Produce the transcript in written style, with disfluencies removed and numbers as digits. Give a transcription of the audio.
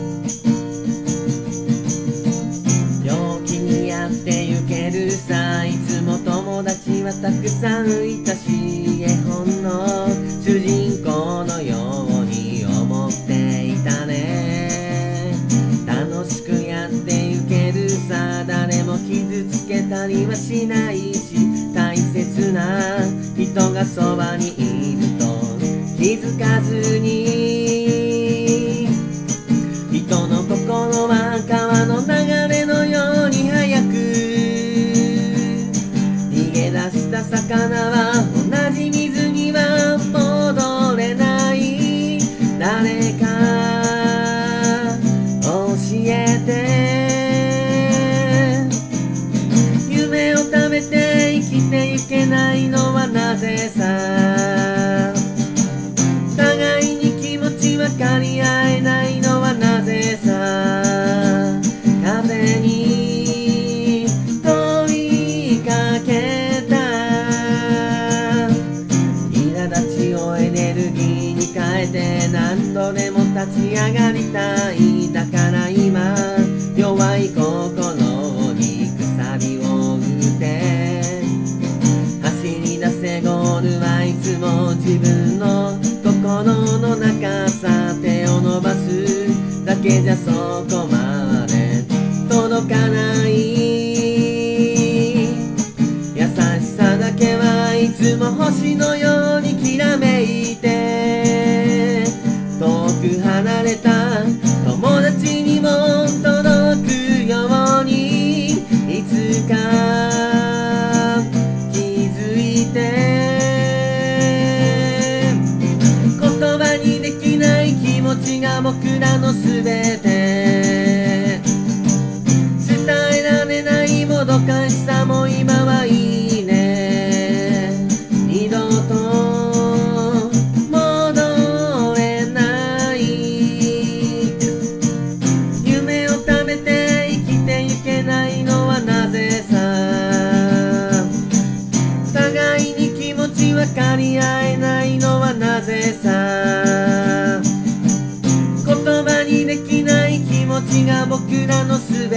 陽気にやってゆけるさ。いつも友達はたくさんいたし、絵本の主人公のように思っていたね。楽しくやってゆけるさ。誰も傷つけたりはしないし、大切な人がそばにいると気づかずに、人の心は川の流れのように速く、逃げ出した魚は同じ水には戻れない。誰か教えて、夢を食べて生きていけないのはなぜさ。互いに気持ち分かり合えないのはなぜさ。風に問いかけた苛立ちをエネルギーに変えて、何度でも立ち上がりたい。だから今弱い心にくさびを打って走り出せ。ゴールはいつも自分の心の中さ。手を伸ばすだけじゃそこまで届かない。優しさだけはいつも星のようにきらめいて、遠く離れた友達にも届くように、いつか気づいて。言葉にできない気持ちが僕らのすべて、伝えられないもどかしさも今はいいね。二度と戻れない。夢を食べて生きていけないのはなぜさ。互いに気持ち分かり合えないのはなぜさ。言葉にできない気持ちが僕らのす